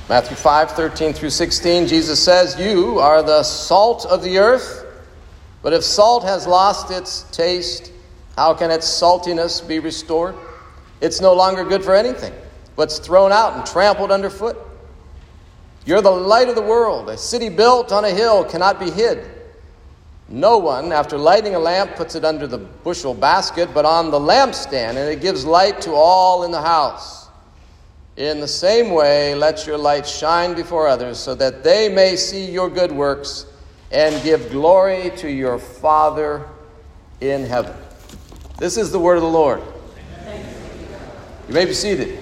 Matthew 5:13 through 16, Jesus says, "You are the salt of the earth, but if salt has lost its taste, how can its saltiness be restored? It's no longer good for anything, but it's thrown out and trampled underfoot. You're the light of the world. A city built on a hill cannot be hid. No one, after lighting a lamp, puts it under the bushel basket, but on the lampstand, and it gives light to all in the house. In the same way, let your light shine before others, so that they may see your good works and give glory to your Father in heaven." This is the word of the Lord. You may be seated.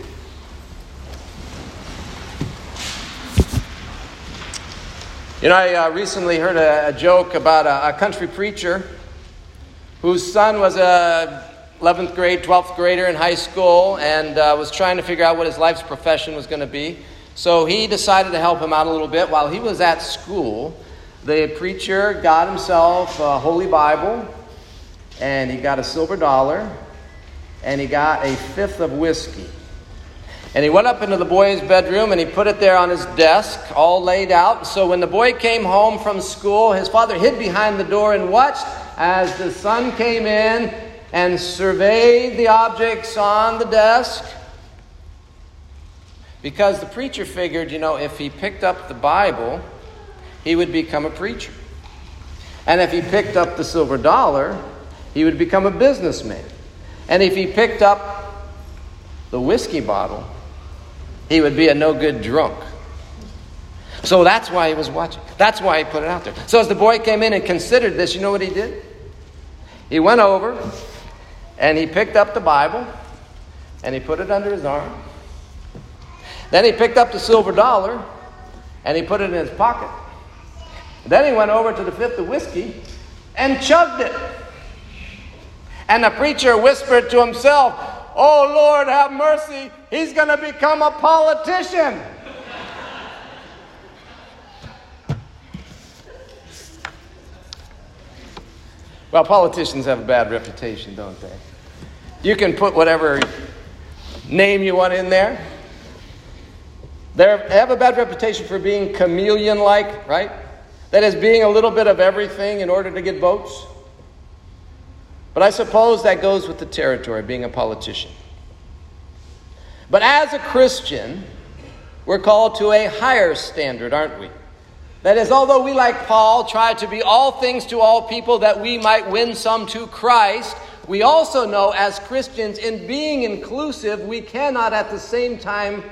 You know, I recently heard a joke about a country preacher whose son was a 11th grade, 12th grader in high school and was trying to figure out what his life's profession was going to be. So he decided to help him out a little bit. While he was at school, the preacher got himself a Holy Bible, and he got a silver dollar, and he got a fifth of whiskey. And he went up into the boy's bedroom, and he put it there on his desk, all laid out. So when the boy came home from school, his father hid behind the door and watched as the son came in and surveyed the objects on the desk. Because the preacher figured, if he picked up the Bible, he would become a preacher. And if he picked up the silver dollar, he would become a businessman. And if he picked up the whiskey bottle, he would be a no-good drunk. So that's why he was watching. That's why he put it out there. So as the boy came in and considered this, you know what he did? He went over and he picked up the Bible and he put it under his arm. Then he picked up the silver dollar and he put it in his pocket. Then he went over to the fifth of whiskey and chugged it. And the preacher whispered to himself, "Oh, Lord, have mercy. He's going to become a politician." Well, politicians have a bad reputation, don't they? You can put whatever name you want in there. They have a bad reputation for being chameleon-like, right? That is, being a little bit of everything in order to get votes. But I suppose that goes with the territory, being a politician. But as a Christian, we're called to a higher standard, aren't we? That is, although we, like Paul, try to be all things to all people that we might win some to Christ, we also know as Christians, in being inclusive, we cannot at the same time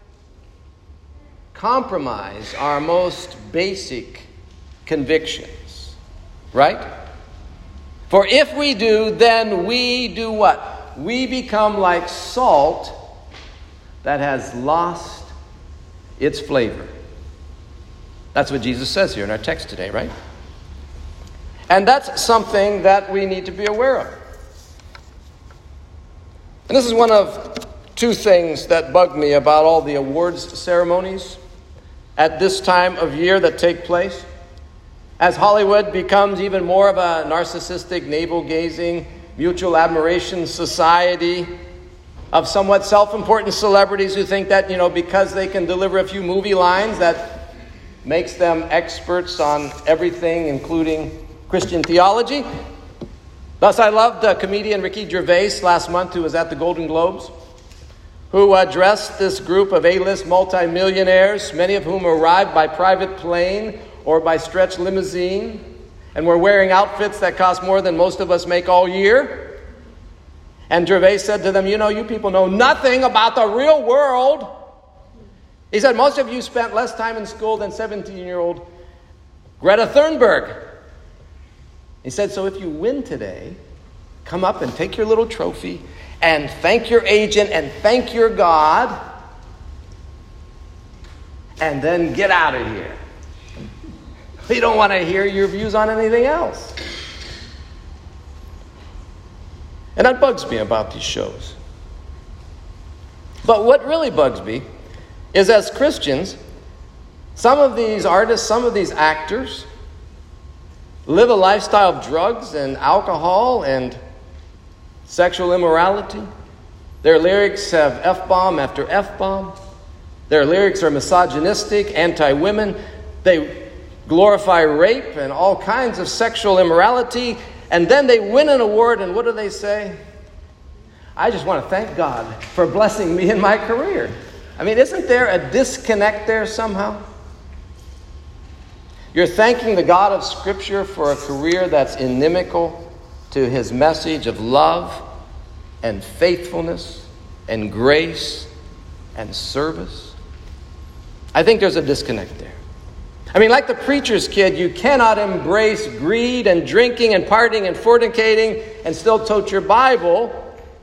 compromise our most basic convictions. Right? For if we do, then we do what? We become like salt that has lost its flavor. That's what Jesus says here in our text today, right? And that's something that we need to be aware of. And this is one of two things that bug me about all the awards ceremonies at this time of year that take place. As Hollywood becomes even more of a narcissistic, navel-gazing, mutual admiration society of somewhat self-important celebrities who think that, because they can deliver a few movie lines, that makes them experts on everything, including Christian theology. Thus, I loved comedian Ricky Gervais last month, who was at the Golden Globes, who addressed this group of A-list multimillionaires, many of whom arrived by private plane or by stretch limousine, and were wearing outfits that cost more than most of us make all year. And Gervais said to them, you people know nothing about the real world. He said, most of you spent less time in school than 17-year-old Greta Thunberg. He said, so if you win today, come up and take your little trophy and thank your agent and thank your God, and then get out of here. We don't want to hear your views on anything else. And that bugs me about these shows. But what really bugs me is, as Christians, some of these artists, some of these actors live a lifestyle of drugs and alcohol and sexual immorality. Their lyrics have F-bomb after F-bomb. Their lyrics are misogynistic, anti-women. They glorify rape and all kinds of sexual immorality. And then they win an award, and what do they say? I just want to thank God for blessing me in my career. I mean, isn't there a disconnect there somehow? You're thanking the God of Scripture for a career that's inimical to his message of love and faithfulness and grace and service. I think there's a disconnect there. I mean, like the preacher's kid, you cannot embrace greed and drinking and partying and fornicating and still tote your Bible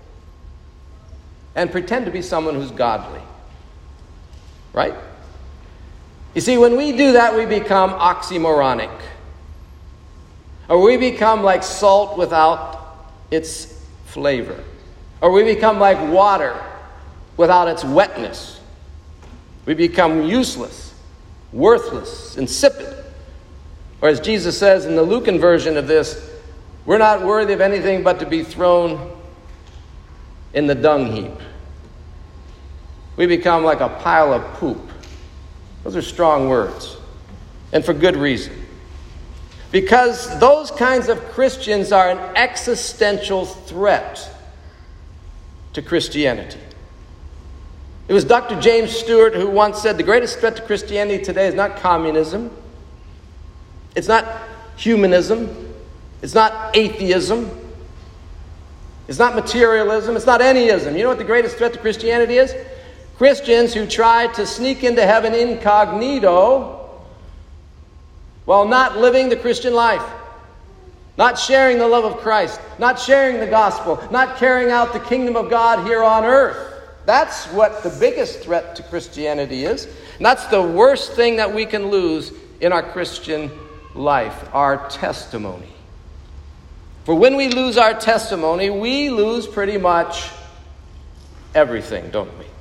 and pretend to be someone who's godly. Right? You see, when we do that, we become oxymoronic. Or we become like salt without its flavor. Or we become like water without its wetness. We become useless, worthless, insipid. Or as Jesus says in the Lucan version of this, we're not worthy of anything but to be thrown in the dung heap. We become like a pile of poop. Those are strong words, and for good reason. Because those kinds of Christians are an existential threat to Christianity. It was Dr. James Stewart who once said, the greatest threat to Christianity today is not communism. It's not humanism. It's not atheism. It's not materialism. It's not anyism. You know what the greatest threat to Christianity is? Christians who try to sneak into heaven incognito while not living the Christian life, not sharing the love of Christ, not sharing the gospel, not carrying out the kingdom of God here on earth. That's what the biggest threat to Christianity is. And that's the worst thing that we can lose in our Christian life, our testimony. For when we lose our testimony, we lose pretty much everything, don't we?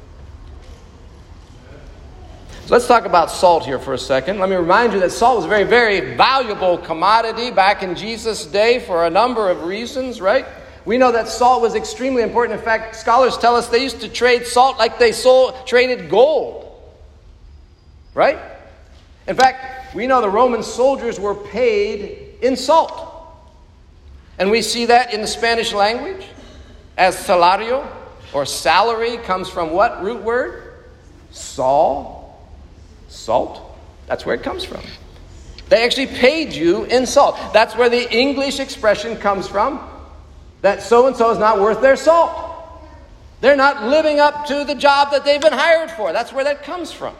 So let's talk about salt here for a second. Let me remind you that salt was a very, very valuable commodity back in Jesus' day for a number of reasons, right? We know that salt was extremely important. In fact, scholars tell us they used to trade salt like they traded gold, right? In fact, we know the Roman soldiers were paid in salt. And we see that in the Spanish language as salario, or salary, comes from what root word? Salt. That's where it comes from. They actually paid you in salt. That's where the English expression comes from, that so-and-so is not worth their salt. They're not living up to the job that they've been hired for. That's where that comes from.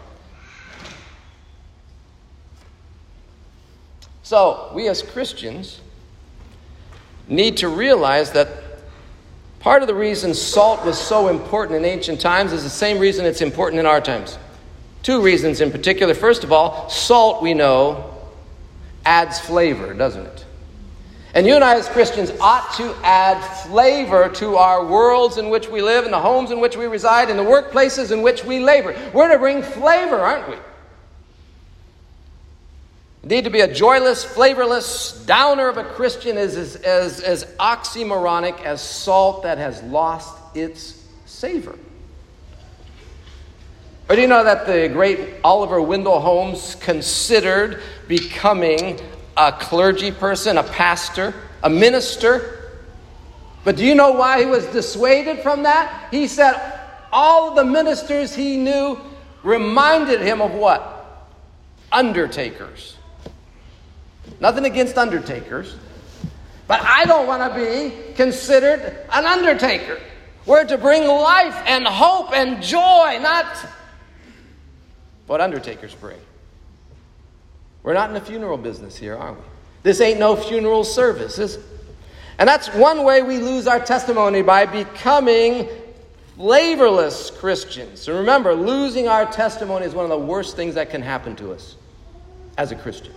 So, we as Christians need to realize that part of the reason salt was so important in ancient times is the same reason it's important in our times. Two reasons in particular. First of all, salt, we know, adds flavor, doesn't it? And you and I as Christians ought to add flavor to our worlds in which we live, in the homes in which we reside, in the workplaces in which we labor. We're to bring flavor, aren't we? Indeed, to be a joyless, flavorless downer of a Christian is as oxymoronic as salt that has lost its savor. Or do you know that the great Oliver Wendell Holmes considered becoming a clergy person, a pastor, a minister? But do you know why he was dissuaded from that? He said all of the ministers he knew reminded him of what? Undertakers. Nothing against undertakers, but I don't want to be considered an undertaker. We're to bring life and hope and joy, not what undertakers bring. We're not in the funeral business here, are we? This ain't no funeral service, is it? And that's one way we lose our testimony, by becoming flavorless Christians. So remember, losing our testimony is one of the worst things that can happen to us as a Christian.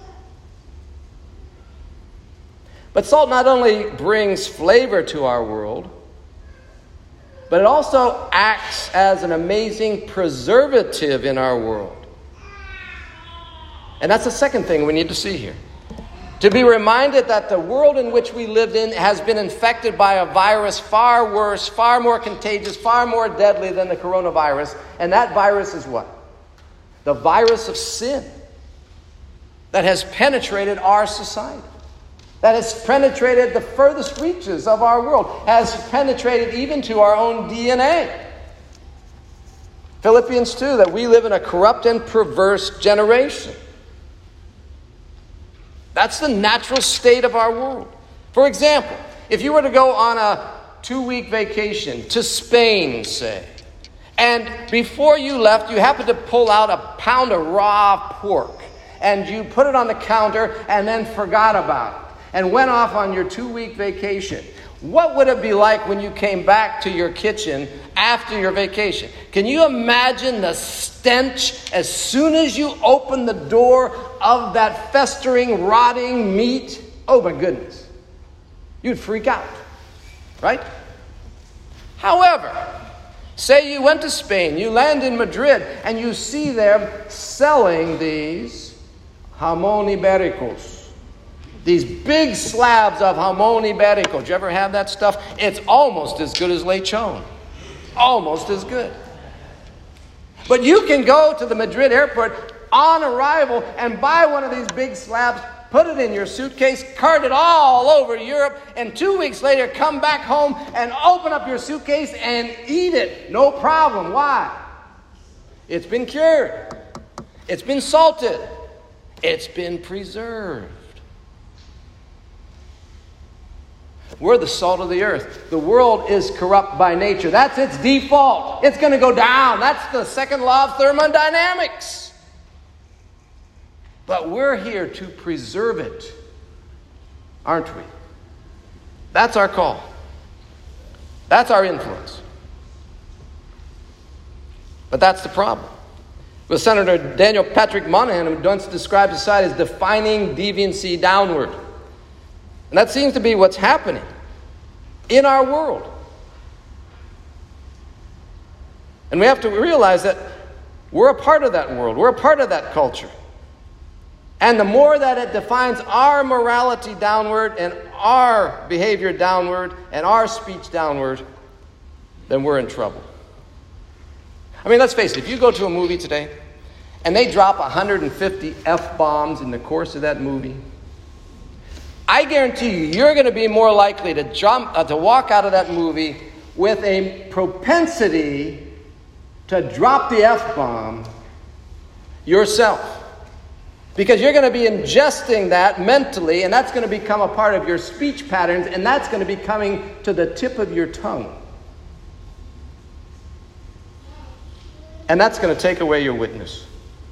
But salt not only brings flavor to our world, but it also acts as an amazing preservative in our world. And that's the second thing we need to see here. To be reminded that the world in which we lived in has been infected by a virus far worse, far more contagious, far more deadly than the coronavirus. And that virus is what? the virus of sin that has penetrated our society, that has penetrated the furthest reaches of our world, has penetrated even to our own DNA. Philippians 2, that we live in a corrupt and perverse generation. That's the natural state of our world. For example, if you were to go on a 2-week vacation to Spain, say, and before you left, you happened to pull out a pound of raw pork, and you put it on the counter and then forgot about it, and went off on your 2-week vacation. What would it be like when you came back to your kitchen after your vacation? Can you imagine the stench as soon as you open the door of that festering, rotting meat? Oh my goodness. You'd freak out, right? However, say you went to Spain, you land in Madrid, and you see them selling these jamón ibéricos. These big slabs of jamón ibérico. Did you ever have that stuff? It's almost as good as lechon. Almost as good. But you can go to the Madrid airport on arrival and buy one of these big slabs, put it in your suitcase, cart it all over Europe, and 2 weeks later come back home and open up your suitcase and eat it. No problem. Why? It's been cured. It's been salted. It's been preserved. We're the salt of the earth. The world is corrupt by nature. That's its default. It's going to go down. That's the second law of thermodynamics. But we're here to preserve it, aren't we? That's our call. That's our influence. But that's the problem. With Senator Daniel Patrick Moynihan, who once described society as defining deviancy downward. And that seems to be what's happening in our world. And we have to realize that we're a part of that world. We're a part of that culture. And the more that it defines our morality downward and our behavior downward and our speech downward, then we're in trouble. I mean, let's face it. If you go to a movie today and they drop 150 F-bombs in the course of that movie, I guarantee you, you're going to be more likely to walk out of that movie with a propensity to drop the F-bomb yourself. Because you're going to be ingesting that mentally, and that's going to become a part of your speech patterns, and that's going to be coming to the tip of your tongue. And that's going to take away your witness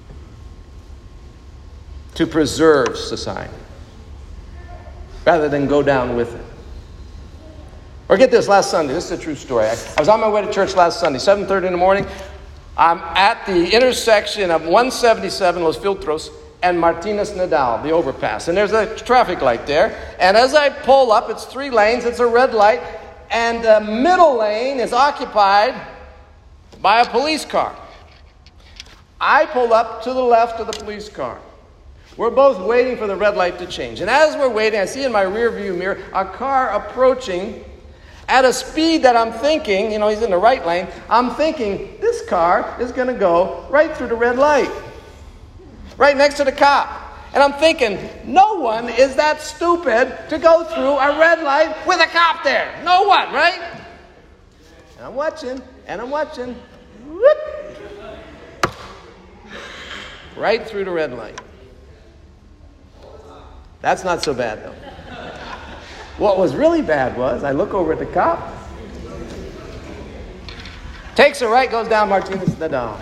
to preserve society, rather than go down with it. Or get this, last Sunday, this is a true story. I was on my way to church last Sunday, 7:30 in the morning. I'm at the intersection of 177 Los Filtros and Martinez Nadal, the overpass. And there's a traffic light there. And as I pull up, it's 3 lanes, it's a red light, and the middle lane is occupied by a police car. I pull up to the left of the police car. We're both waiting for the red light to change. And as we're waiting, I see in my rear view mirror a car approaching at a speed that I'm thinking, he's in the right lane. I'm thinking, this car is going to go right through the red light, right next to the cop. And I'm thinking, no one is that stupid to go through a red light with a cop there. No one, right? And I'm watching. Whoop. Right through the red light. That's not so bad, though. What was really bad was, I look over at the cop, takes a right, goes down Martinez Nadal.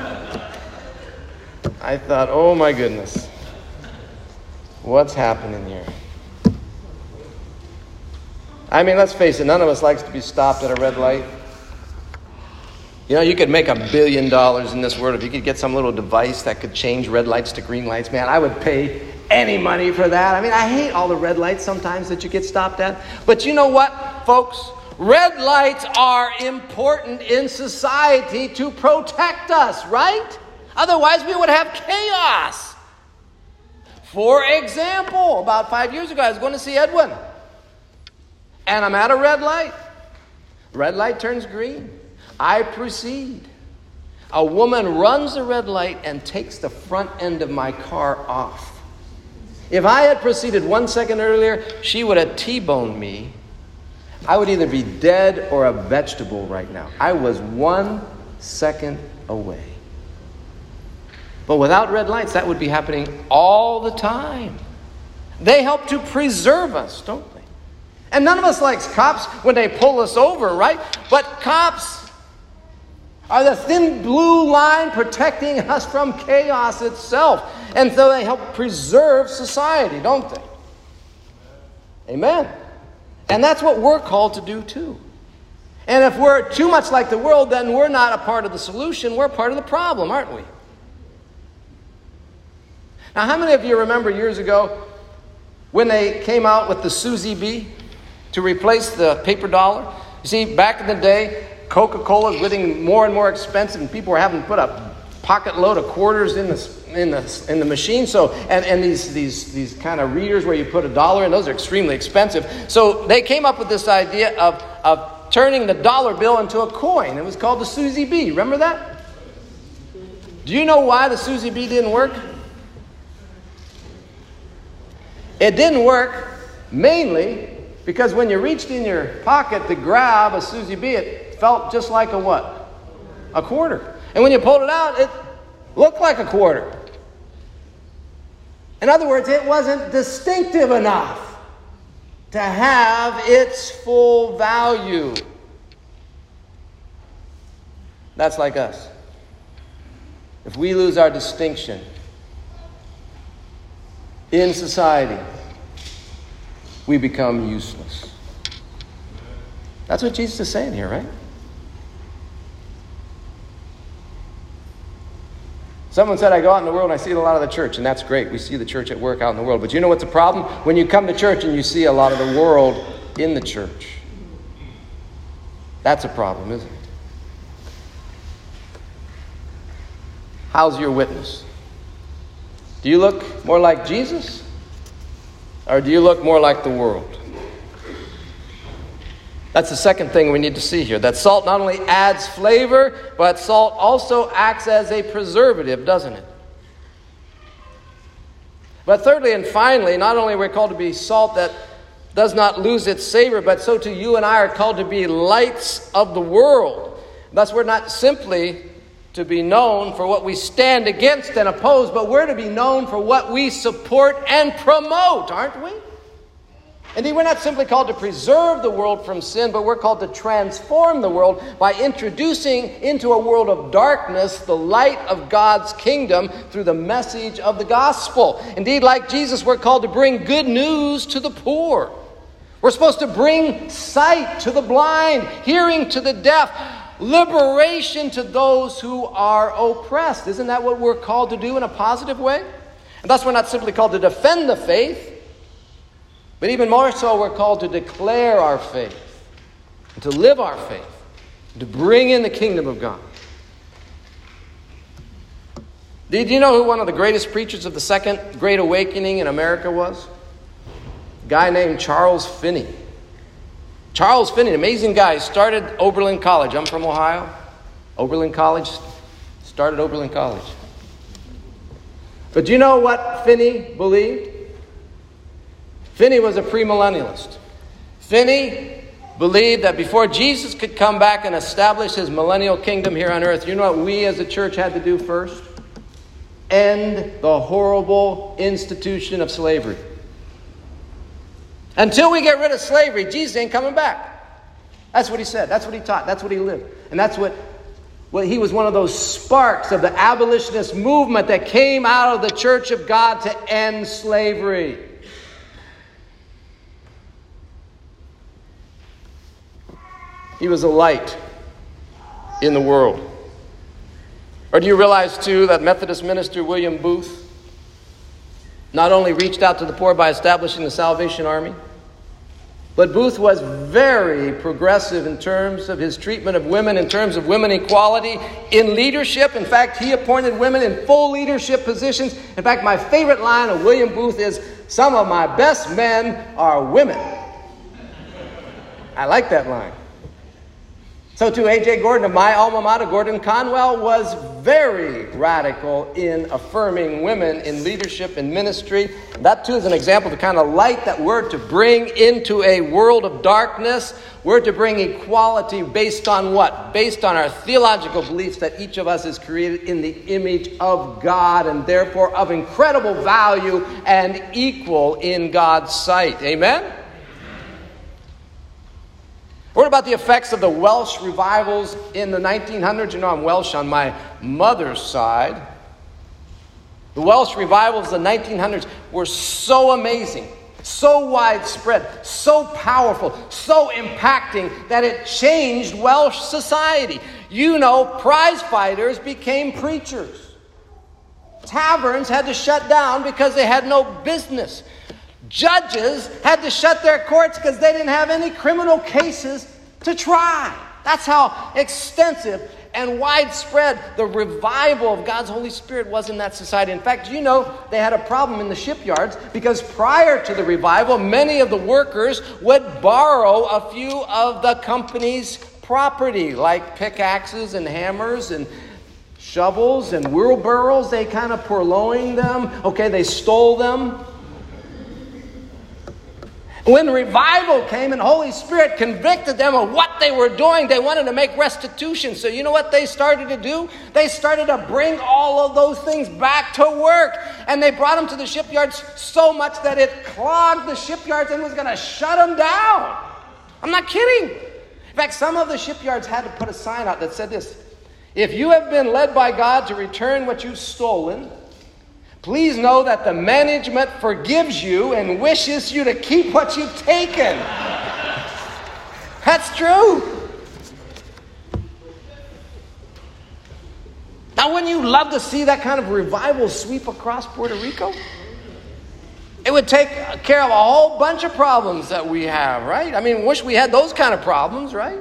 I thought, oh my goodness, what's happening here? I mean, let's face it, none of us likes to be stopped at a red light. You could make $1 billion in this world if you could get some little device that could change red lights to green lights. Man, I would pay any money for that. I mean, I hate all the red lights sometimes that you get stopped at. But you know what, folks? Red lights are important in society to protect us, right? Otherwise, we would have chaos. For example, about 5 years ago, I was going to see Edwin. And I'm at a red light. Red light turns green. I proceed. a woman runs the red light and takes the front end of my car off. If I had proceeded 1 second earlier, she would have T-boned me. I would either be dead or a vegetable right now. I was 1 second away. But without red lights, that would be happening all the time. They help to preserve us, don't they? And none of us likes cops when they pull us over, right? But cops are the thin blue line protecting us from chaos itself. And so they help preserve society, don't they? Amen. And that's what we're called to do too. And if we're too much like the world, then we're not a part of the solution. We're part of the problem, aren't we? Now, how many of you remember years ago when they came out with the Susie B to replace the paper dollar? You see, back in the day, Coca-Cola was getting more and more expensive, and people were having to put a pocket load of quarters in the machine. So, and these kind of readers where you put $1 in, those are extremely expensive. So they came up with this idea of turning the dollar bill into a coin. It was called the Susie B. Remember that? Do you know why the Susie B didn't work? It didn't work mainly because when you reached in your pocket to grab a Susie B, it felt just like a what? A quarter. And when you pulled it out, it looked like a quarter. In other words, it wasn't distinctive enough to have its full value. That's like us. If we lose our distinction in society, we become useless. That's what Jesus is saying here, right? Someone said, I go out in the world and I see a lot of the church, and that's great. We see the church at work out in the world. But you know what's the problem? When you come to church and you see a lot of the world in the church. That's a problem, isn't it? How's your witness? Do you look more like Jesus? Or do you look more like the world? That's the second thing we need to see here. That salt not only adds flavor, but salt also acts as a preservative, doesn't it? But thirdly and finally, not only are we called to be salt that does not lose its savor, but so too you and I are called to be lights of the world. Thus, we're not simply to be known for what we stand against and oppose, but we're to be known for what we support and promote, aren't we? Indeed, we're not simply called to preserve the world from sin, but we're called to transform the world by introducing into a world of darkness the light of God's kingdom through the message of the gospel. Indeed, like Jesus, we're called to bring good news to the poor. We're supposed to bring sight to the blind, hearing to the deaf, liberation to those who are oppressed. Isn't that what we're called to do in a positive way? And thus we're not simply called to defend the faith, but even more so, we're called to declare our faith, and to live our faith, and to bring in the kingdom of God. Did you know who one of the greatest preachers of the Second Great Awakening in America was? A guy named Charles Finney. Charles Finney, an amazing guy, started Oberlin College. I'm from Ohio. Oberlin College, started Oberlin College. But do you know what Finney believed? Finney was a premillennialist. Finney believed that before Jesus could come back and establish his millennial kingdom here on earth, you know what we as a church had to do first? End the horrible institution of slavery. Until we get rid of slavery, Jesus ain't coming back. That's what he said. That's what he taught. That's what he lived. And that's what he was one of those sparks of the abolitionist movement that came out of the Church of God to end slavery. He was a light in the world. Or do you realize, too, that Methodist minister William Booth not only reached out to the poor by establishing the Salvation Army, but Booth was very progressive in terms of his treatment of women, in terms of women equality in leadership. In fact, he appointed women in full leadership positions. In fact, my favorite line of William Booth is, "Some of my best men are women." I like that line. So too, A.J. Gordon of my alma mater, Gordon Conwell, was very radical in affirming women in leadership and ministry. That too is an example of the kind of light that we're to bring into a world of darkness. We're to bring equality based on what? Based on our theological beliefs that each of us is created in the image of God and therefore of incredible value and equal in God's sight. Amen? What about the effects of the Welsh revivals in the 1900s? You know, I'm Welsh on my mother's side. The Welsh revivals in the 1900s were so amazing, so widespread, so powerful, so impacting that it changed Welsh society. You know, prize fighters became preachers. Taverns had to shut down because they had no business. Judges had to shut their courts because they didn't have any criminal cases to try. That's how extensive and widespread the revival of God's Holy Spirit was in that society. In fact, you know, they had a problem in the shipyards because prior to the revival, many of the workers would borrow a few of the company's property, like pickaxes and hammers and shovels and wheelbarrows. They kind of purloined them. Okay, they stole them. When revival came and Holy Spirit convicted them of what they were doing, they wanted to make restitution. So you know what they started to do? They started to bring all of those things back to work. And they brought them to the shipyards so much that it clogged the shipyards and was going to shut them down. I'm not kidding. In fact, some of the shipyards had to put a sign out that said this: if you have been led by God to return what you've stolen, please know that the management forgives you and wishes you to keep what you've taken. That's true. Now, wouldn't you love to see that kind of revival sweep across Puerto Rico? It would take care of a whole bunch of problems that we have, right? I mean, wish we had those kind of problems, right?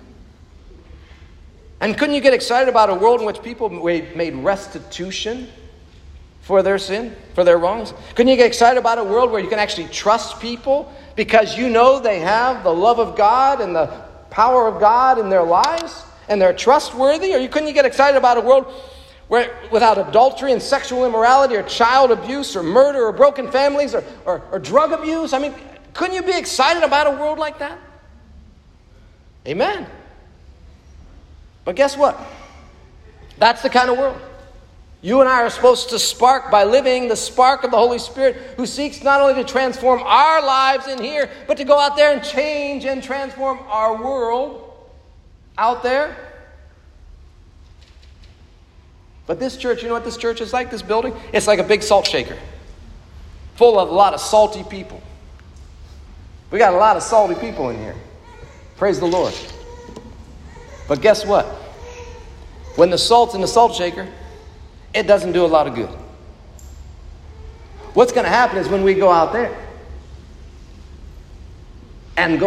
And couldn't you get excited about a world in which people made restitution for their sin, for their wrongs? Couldn't you get excited about a world where you can actually trust people because you know they have the love of God and the power of God in their lives and they're trustworthy? Or couldn't you get excited about a world where without adultery and sexual immorality or child abuse or murder or broken families or drug abuse? I mean, couldn't you be excited about a world like that? Amen. But guess what? That's the kind of world you and I are supposed to spark by living the spark of the Holy Spirit, who seeks not only to transform our lives in here, but to go out there and change and transform our world out there. But this church, you know what this church is like, this building? It's like a big salt shaker, full of a lot of salty people. We got a lot of salty people in here. Praise the Lord. But guess what? When the salt's in the salt shaker, it doesn't do a lot of good. What's going to happen is when we go out there and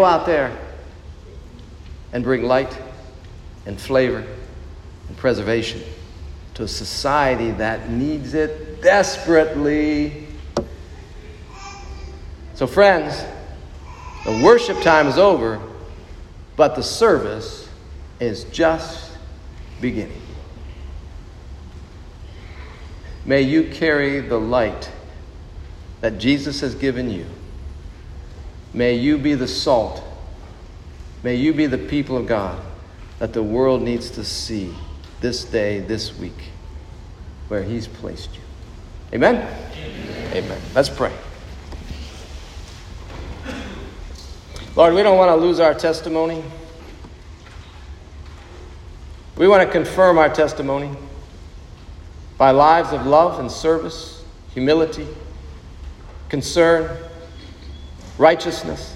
bring light and flavor and preservation to a society that needs it desperately. So friends, the worship time is over, but the service is just beginning. May you carry the light that Jesus has given you. May you be the salt. May you be the people of God that the world needs to see this day, this week, where He's placed you. Amen? Amen. Amen. Let's pray. Lord, we don't want to lose our testimony. We want to confirm our testimony by lives of love and service, humility, concern, righteousness.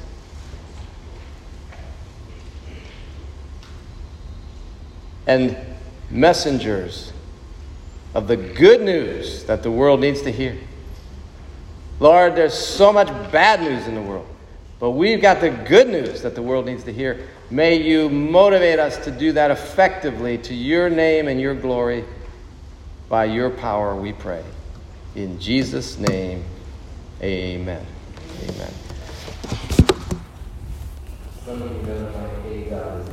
And messengers of the good news that the world needs to hear. Lord, there's so much bad news in the world, but we've got the good news that the world needs to hear. May you motivate us to do that effectively to your name and your glory. By your power, we pray. In Jesus' name, amen. Amen.